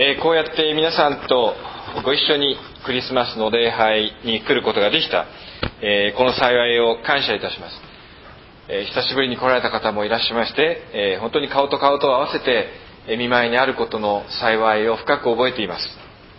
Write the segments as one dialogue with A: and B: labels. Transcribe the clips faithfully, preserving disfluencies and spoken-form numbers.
A: えー、こうやって皆さんとご一緒にクリスマスの礼拝に来ることができた、えー、この幸いを感謝いたします。えー、久しぶりに来られた方もいらっしゃいまして、えー、本当に顔と顔と合わせて、えー、見舞いにあることの幸いを深く覚えています。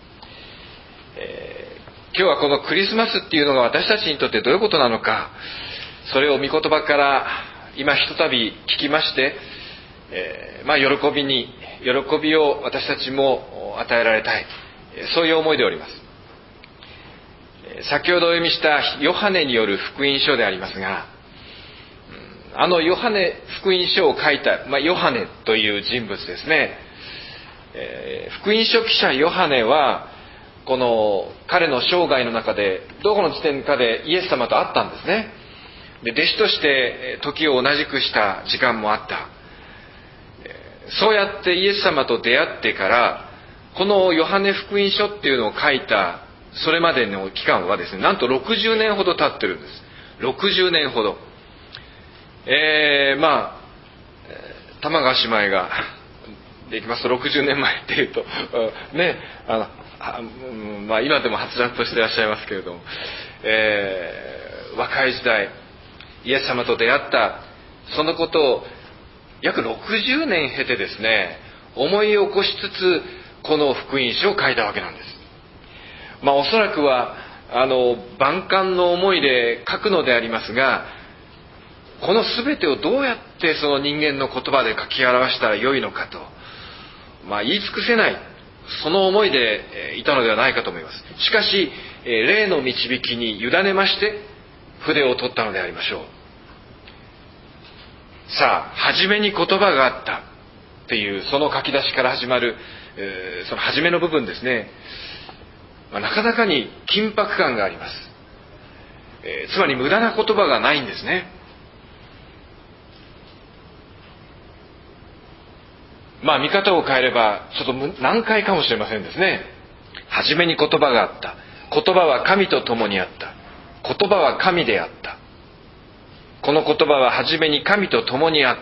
A: えー、今日はこのクリスマスっていうのが私たちにとってどういうことなのか、それを御言葉から今ひとたび聞きまして、えー、まあ喜びに喜びを私たちも与えられたい、そういう思いでおります。先ほどお読みしたヨハネによる福音書でありますが、あのヨハネ福音書を書いた、まあ、ヨハネという人物ですね。えー、福音書記者ヨハネはこの彼の生涯の中でどこの時点かでイエス様と会ったんですね。で、弟子として時を同じくした時間もあった。そうやってイエス様と出会ってからこのヨハネ福音書っていうのを書いたそれまでの期間はですね、なんとろくじゅうねんほど経ってるんです。ろくじゅうねんほど。えー、まあ玉川姉妹ができますとろくじゅうねんまえっていうとね、あのあ、まあ、今でもはつらつとしていらっしゃいますけれども、えー、若い時代イエス様と出会ったそのことを約ろくじゅうねん経てですね、思い起こしつつこの福音書を書いたわけなんです。まあおそらくはあの万感の思いで書くのでありますが、この全てをどうやってその人間の言葉で書き表したらよいのかと、まあ言い尽くせない、その思いでいたのではないかと思います。しかし霊の導きに委ねまして筆を取ったのでありましょう。さあ、初めに言葉があったっていうその書き出しから始まる、えー、その初めの部分ですね、まあ、なかなかに緊迫感があります。えー、つまり無駄な言葉がないんですね。まあ見方を変えればちょっと難解かもしれませんですね。初めに言葉があった。言葉は神と共にあった。言葉は神であった。この言葉は初めに神と共にあった。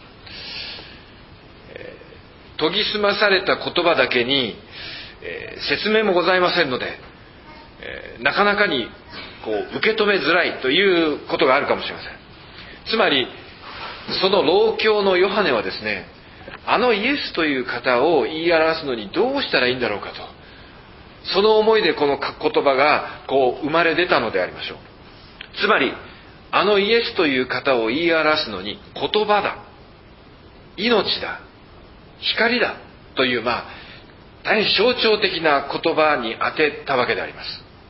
A: えー、研ぎ澄まされた言葉だけに、えー、説明もございませんので、えー、なかなかにこう受け止めづらいということがあるかもしれません。つまりその老教のヨハネはですね、あのイエスという方を言い表すのにどうしたらいいんだろうかと、その思いでこの言葉がこう生まれ出たのでありましょう。つまりあのイエスという方を言い表すのに言葉だ、命だ、光だという、まあ大変象徴的な言葉に当てたわけであります。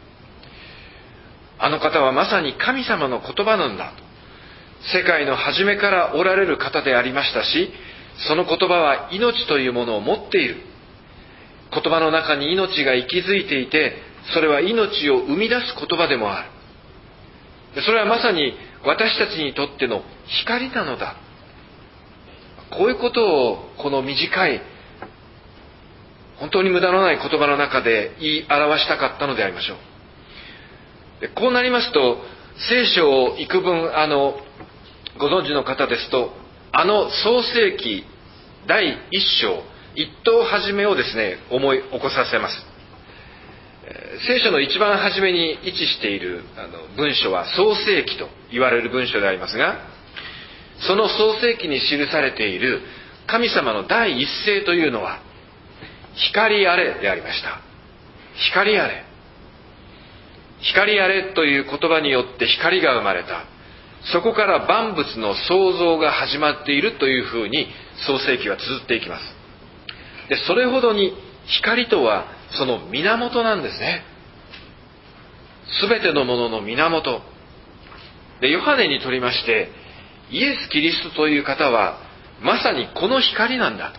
A: あの方はまさに神様の言葉なんだと、世界の初めからおられる方でありましたし、その言葉は命というものを持っている。言葉の中に命が息づいていて、それは命を生み出す言葉でもある。それはまさに私たちにとっての光なのだ。こういうことをこの短い本当に無駄のない言葉の中で言い表したかったのでありましょう。でこうなりますと、聖書を幾分あのご存知の方ですと、あの創世記だいいっ章一等初めをですね思い起こさせます。聖書の一番初めに位置しているあの文書は創世記と言われる文書でありますが、その創世記に記されている神様の第一声というのは光あれでありました。光あれ、光あれという言葉によって光が生まれた。そこから万物の創造が始まっているというふうに創世記は綴っていきます。でそれほどに光とはその源なんですね。すべてのものの源で、ヨハネにとりましてイエス・キリストという方はまさにこの光なんだと。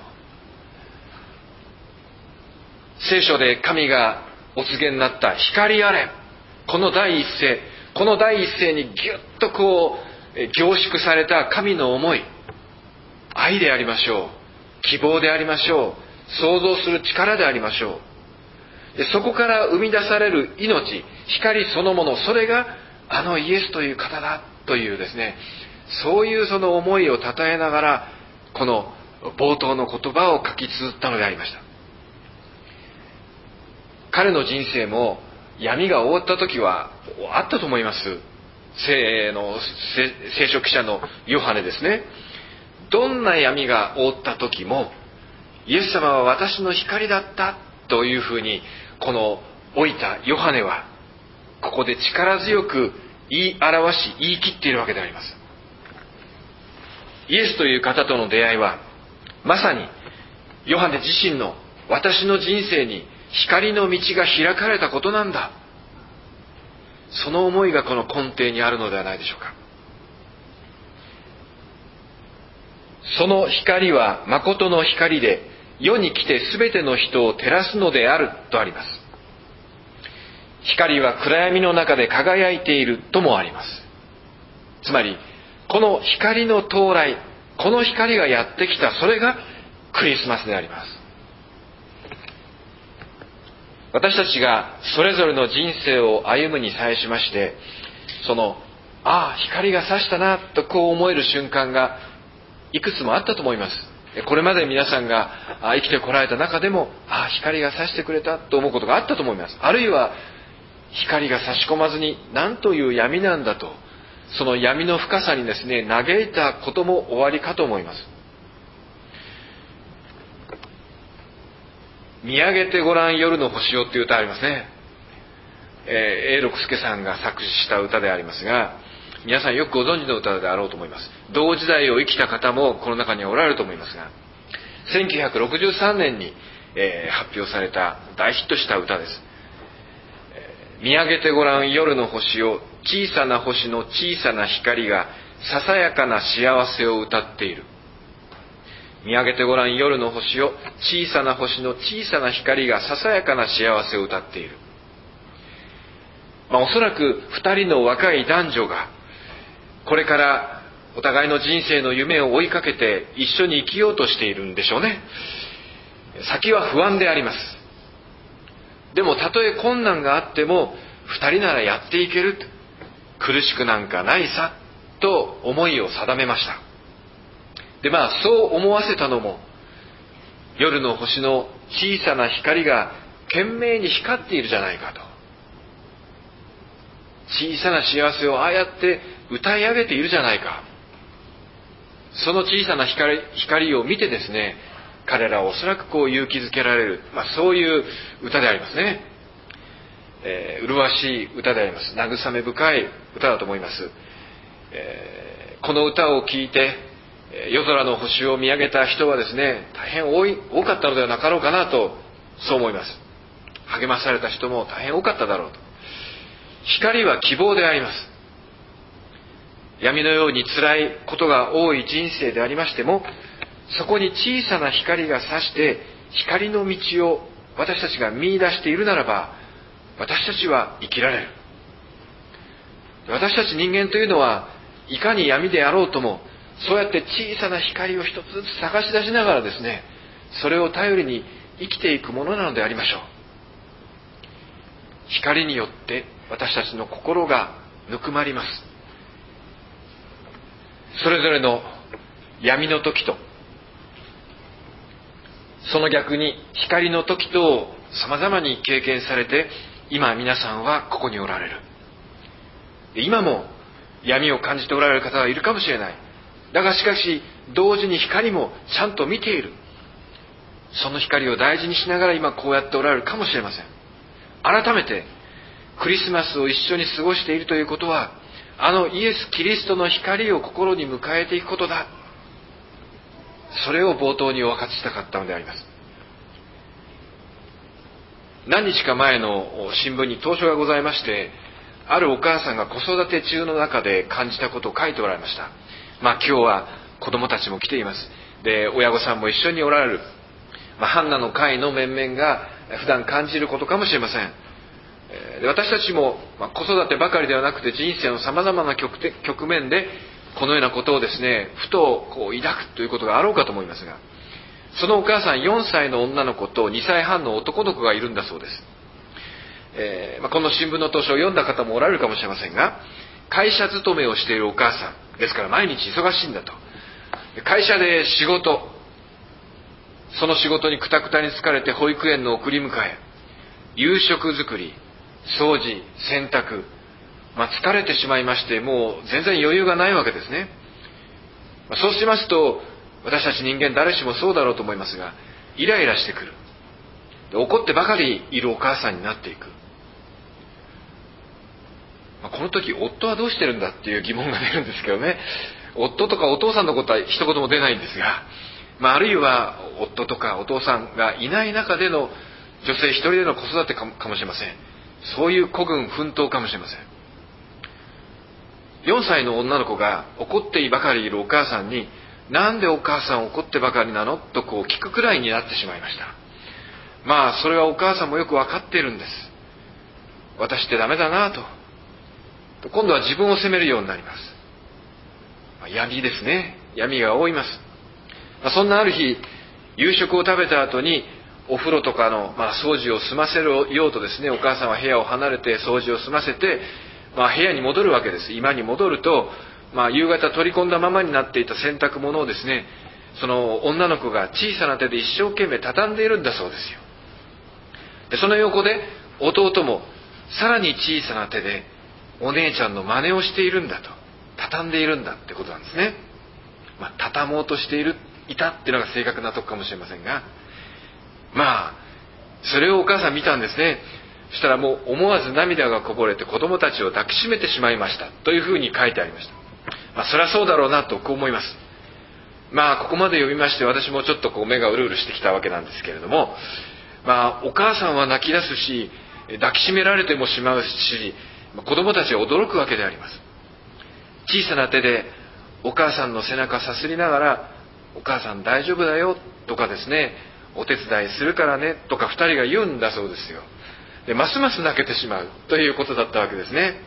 A: 聖書で神がお告げになった光あれ、この第一声、この第一声にギュッとこう凝縮された神の思い、愛でありましょう、希望でありましょう、創造する力でありましょう。でそこから生み出される命、光そのもの、それがあのイエスという方だというですね、そういうその思いをたたえながらこの冒頭の言葉を書き綴ったのでありました。 彼の人生も闇が覆った時はあったと思います。聖の聖書記者のヨハネですね。どんな闇が覆った時もイエス様は私の光だったというふうに、この老いたヨハネはここで力強く言い表し言い切っているわけであります。イエスという方との出会いはまさにヨハネ自身の私の人生に光の道が開かれたことなんだ、その思いがこの根底にあるのではないでしょうか。その光は誠の光で世に来てすべての人を照らすのであるとあります。光は暗闇の中で輝いているともあります。つまりこの光の到来、この光がやってきた、それがクリスマスであります。私たちがそれぞれの人生を歩むに際しまして、そのああ光が差したなとこう思える瞬間がいくつもあったと思います。これまで皆さんが生きてこられた中でも、ああ光が差してくれたと思うことがあったと思います。あるいは光が差し込まずに何という闇なんだと、その闇の深さにですね嘆いたことも終わりかと思います。見上げてごらん夜の星よという歌ありますね。えー、永六輔さんが作詞した歌でありますが、皆さんよくご存知の歌であろうと思います。同時代を生きた方もこの中にはおられると思いますが、せんきゅうひゃくろくじゅうさんねんに、えー、発表された大ヒットした歌です。えー、見上げてごらん夜の星よ、小さな星の小さな光がささやかな幸せを歌っている。見上げてごらん夜の星よ、小さな星の小さな光がささやかな幸せを歌っている。まあ、おそらく二人の若い男女がこれからお互いの人生の夢を追いかけて一緒に生きようとしているんでしょうね。先は不安であります。でもたとえ困難があっても二人ならやっていける、苦しくなんかないさと思いを定めました。でまあそう思わせたのも、夜の星の小さな光が懸命に光っているじゃないかと。小さな幸せをああやって歌い上げているじゃないか。その小さな 光, 光を見てですね、彼らはおそらくこう勇気づけられる、まあ、そういう歌でありますね。えー、麗しい歌であります。慰め深い歌だと思います。えー、この歌を聴いて夜空の星を見上げた人はですね、大変多い多かったのではなかろうかなと、そう思います。励まされた人も大変多かっただろうと。光は希望であります。闇のように辛いことが多い人生でありましても、そこに小さな光が差して光の道を私たちが見出しているならば、私たちは生きられる。私たち人間というのはいかに闇であろうとも、そうやって小さな光を一つずつ探し出しながらですね、それを頼りに生きていくものなのでありましょう。光によって私たちの心がぬくまります。それぞれの闇の時と、その逆に光の時とを様々に経験されて、今皆さんはここにおられる。今も闇を感じておられる方はいるかもしれない。だがしかし同時に光もちゃんと見ている。その光を大事にしながら今こうやっておられるかもしれません。改めてクリスマスを一緒に過ごしているということは、あのイエス・キリストの光を心に迎えていくことだ。それを冒頭にお分かちしたかったのであります。何日か前の新聞に投書がございまして、あるお母さんが子育て中の中で感じたことを書いておられました。まあ今日は子供たちも来ています。で、親御さんも一緒におられる。まあ、ハンナの会の面々が普段感じることかもしれません。で、私たちも、まあ、子育てばかりではなくて人生のさまざまな 局, 局面でこのようなことをですね、ふとこう抱くということがあろうかと思いますが、そのお母さんよんさいの女の子とにさいはんの男の子がいるんだそうです。えーまあ、この新聞の投書を読んだ方もおられるかもしれませんが、会社勤めをしているお母さんですから毎日忙しいんだと。会社で仕事、その仕事にくたくたに疲れて保育園の送り迎え、 夕食作り、掃除、洗濯、まあ、疲れてしまいまして、もう全然余裕がないわけですね。まあ、そうしますと、私たち人間誰しもそうだろうと思いますが、イライラしてくる。で、怒ってばかりいるお母さんになっていく。まあ、この時、夫はどうしてるんだっていう疑問が出るんですけどね。夫とかお父さんのことは一言も出ないんですが、まあ、あるいは夫とかお父さんがいない中での女性一人での子育てかも、かもしれません。そういう孤軍奮闘かもしれません。よんさいの女の子が怒ってばかりいるお母さんに、なんでお母さん怒ってばかりなのとこう聞くくらいになってしまいました。まあそれはお母さんもよく分かっているんです。私ってダメだなと。今度は自分を責めるようになります。まあ、闇ですね。闇が覆います。まあ、そんなある日、夕食を食べた後にお風呂とかの、まあ、掃除を済ませようとですね、お母さんは部屋を離れて掃除を済ませて、まあ、部屋に戻るわけです。居間に戻ると、まあ、夕方取り込んだままになっていた洗濯物をですね、その女の子が小さな手で一生懸命畳んでいるんだそうですよ。で、その横で弟もさらに小さな手でお姉ちゃんの真似をしているんだと、畳んでいるんだってことなんですね。まあ、畳もうとしているいたっていうのが正確なとこかもしれませんが、まあそれをお母さん見たんですね。そしたらもう思わず涙がこぼれて子供たちを抱きしめてしまいましたというふうに書いてありました。まあそりゃそうだろうなとこう思います。まあここまで読みまして私もちょっとこう目がうるうるしてきたわけなんですけれども、まあお母さんは泣き出すし抱きしめられてもしまうし、子供たちは驚くわけであります。小さな手でお母さんの背中さすりながら、お母さん大丈夫だよとかですね、お手伝いするからねとか二人が言うんだそうですよ。でますます泣けてしまうということだったわけですね。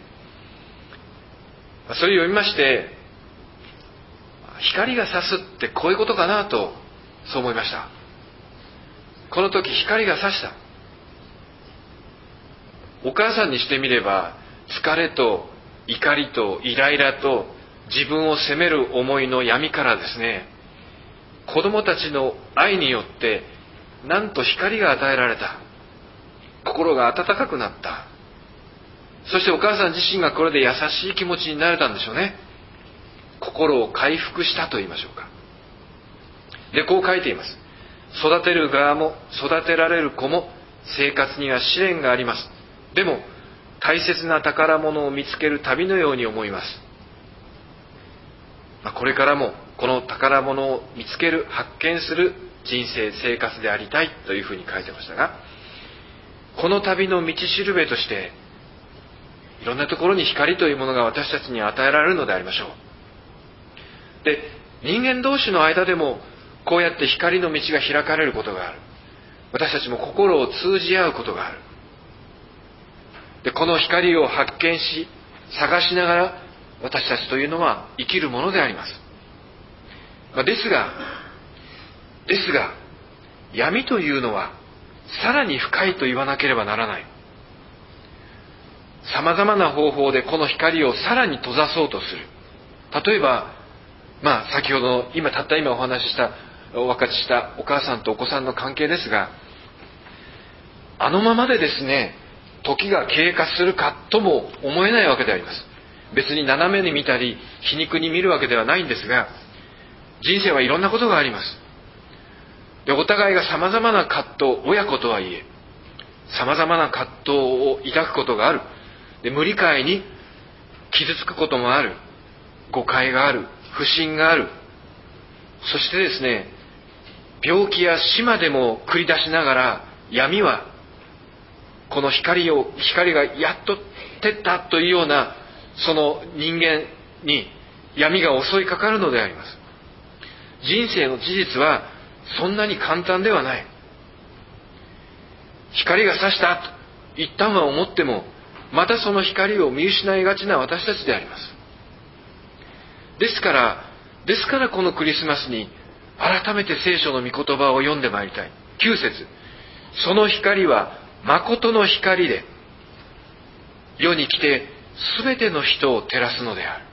A: それを読みまして、光が差すってこういうことかなとそう思いました。この時光が差した。お母さんにしてみれば疲れと怒りとイライラと自分を責める思いの闇からですね、子供たちの愛によってなんと光が与えられた。心が温かくなった。そしてお母さん自身がこれで優しい気持ちになれたんでしょうね。心を回復したと言いましょうか。でこう書いています。育てる側も育てられる子も生活には試練があります。でも大切な宝物を見つける旅のように思います。これからもこの宝物を見つける、発見する人生生活でありたいというふうに書いてましたが、この旅の道しるべとしていろんなところに光というものが私たちに与えられるのでありましょう。で、人間同士の間でもこうやって光の道が開かれることがある。私たちも心を通じ合うことがある。で、この光を発見し探しながら私たちというのは生きるものであります。まあ、ですがですが闇というのはさらに深いと言わなければならない。さまざまな方法でこの光をさらに閉ざそうとする。例えば、まあ先ほどの今たった今お話ししたお分かちしたお母さんとお子さんの関係ですが、あのままでですね時が経過するかとも思えないわけであります。別に斜めに見たり皮肉に見るわけではないんですが、人生はいろんなことがあります。で、お互いがさまざまな葛藤、親子とはいえさまざまな葛藤を抱くことがある。で、無理解に傷つくこともある。誤解がある。不信がある。そしてですね、病気や死までも繰り出しながら、闇はこの光を光がやっと照ったというようなその人間に闇が襲いかかるのであります。人生の事実はそんなに簡単ではない。光が差したと一旦は思っても、またその光を見失いがちな私たちであります。ですからですからこのクリスマスに改めて聖書の御言葉を読んでまいりたい。きゅう節、その光は誠の光で世に来てすべての人を照らすのである。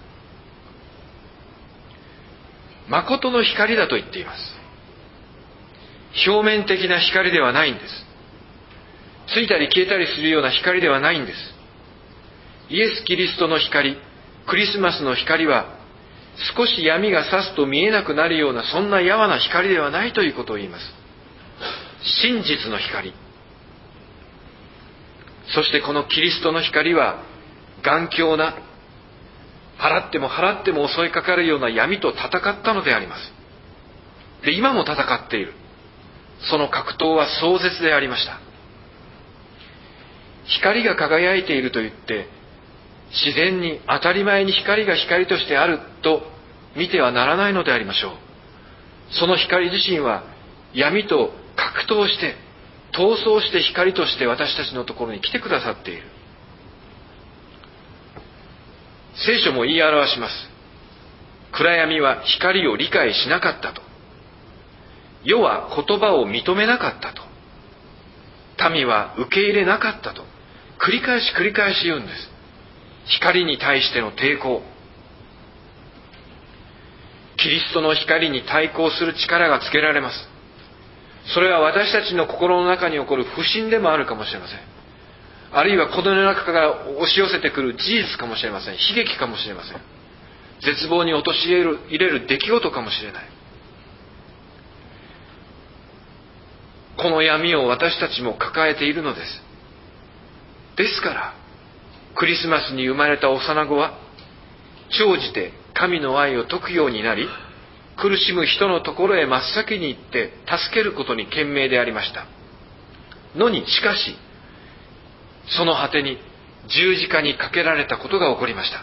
A: 誠の光だと言っています。表面的な光ではないんです。 ついたり消えたりするような光ではないんです。イエス・キリストの光、クリスマスの光は、少し闇が差すと見えなくなるような、そんなやわな光ではないということを言います。真実の光。そしてこのキリストの光は、頑強な、払っても払っても襲いかかるような闇と戦ったのであります。で、今も戦っている。その格闘は壮絶でありました。光が輝いていると言って、自然に当たり前に光が光としてあると見てはならないのでありましょう。その光自身は闇と格闘して、闘争して光として私たちのところに来てくださっている。聖書も言い表します。暗闇は光を理解しなかったと。世は言葉を認めなかったと。民は受け入れなかったと。繰り返し繰り返し言うんです。光に対しての抵抗。キリストの光に対抗する力がつけられます。それは私たちの心の中に起こる不信でもあるかもしれません。あるいはこの世の中から押し寄せてくる事実かもしれません。悲劇かもしれません。絶望に陥れる、入れる出来事かもしれない。この闇を私たちも抱えているのです。ですから、クリスマスに生まれた幼子は、長じて神の愛を解くようになり、苦しむ人のところへ真っ先に行って助けることに懸命でありました。のに、しかし、その果てに十字架にかけられたことが起こりました。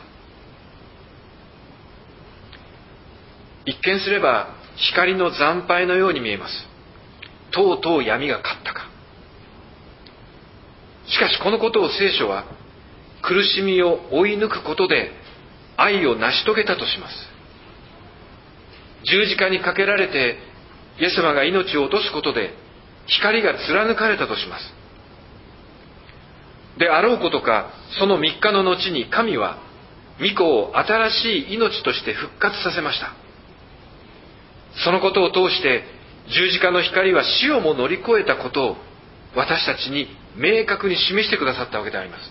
A: 一見すれば光の惨敗のように見えます。とうとう闇が勝ったか。しかしこのことを聖書は苦しみを追い抜くことで愛を成し遂げたとします。十字架にかけられてイエス様が命を落とすことで光が貫かれたとします。であろうことか、その三日の後に神は御子を新しい命として復活させました。そのことを通して十字架の光は死をも乗り越えたことを私たちに明確に示してくださったわけであります。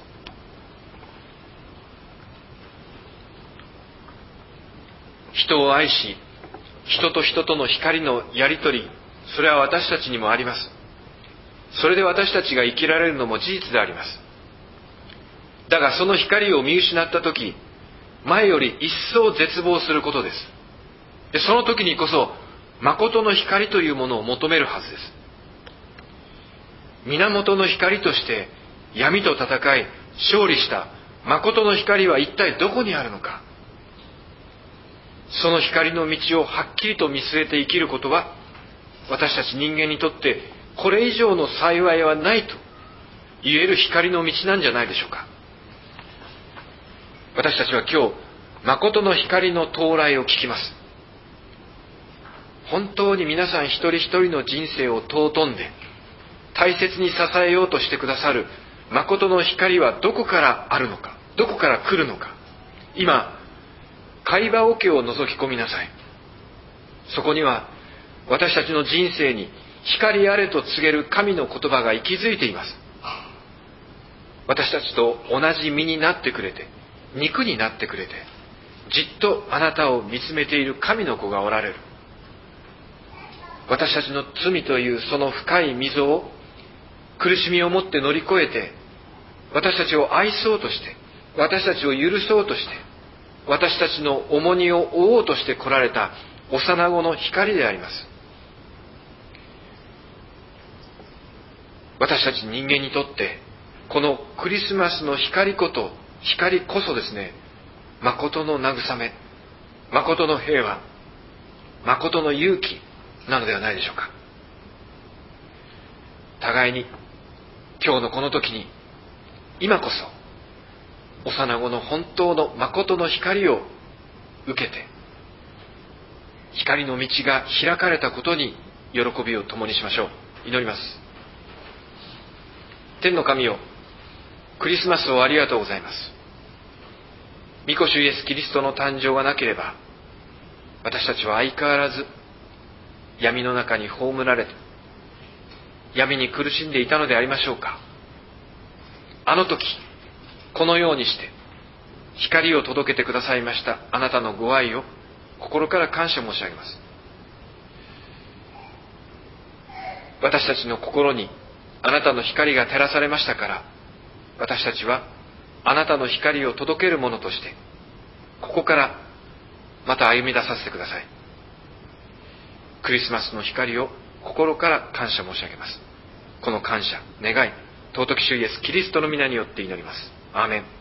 A: 人を愛し、人と人との光のやり取り、それは私たちにもあります。それで私たちが生きられるのも事実であります。だがその光を見失ったとき、前より一層絶望することです。で、その時にこそ、誠の光というものを求めるはずです。源の光として闇と戦い、勝利した誠の光は一体どこにあるのか。その光の道をはっきりと見据えて生きることは、私たち人間にとってこれ以上の幸いはないと言える光の道なんじゃないでしょうか。私たちは今日、誠の光の到来を聞きます。本当に皆さん一人一人の人生を尊んで、大切に支えようとしてくださる誠の光はどこからあるのか、どこから来るのか。今、会話桶を覗き込みなさい。そこには私たちの人生に光あれと告げる神の言葉が息づいています。私たちと同じ身になってくれて、肉になってくれて、じっとあなたを見つめている神の子がおられる。私たちの罪というその深い溝を、苦しみをもって乗り越えて、私たちを愛そうとして、私たちを許そうとして、私たちの重荷を負おうとして来られた幼子の光であります。私たち人間にとって、このクリスマスの光こと、光こそですね、誠の慰め、誠の平和、誠の勇気なのではないでしょうか。互いに今日のこの時に、今こそ幼子の本当の誠の光を受けて、光の道が開かれたことに喜びを共にしましょう。祈ります。天の神よ、クリスマスをありがとうございます。御子主イエス・キリストの誕生がなければ、私たちは相変わらず闇の中に葬られて、闇に苦しんでいたのでありましょうか。 あの時このようにして光を届けてくださいましたあなたのご愛を心から感謝申し上げます。私たちの心にあなたの光が照らされましたから、私たちはあなたの光を届ける者としてここからまた歩み出させてください。クリスマスの光を心から感謝申し上げます。この感謝、願い、尊き主イエスキリストの皆によって祈ります。アーメン。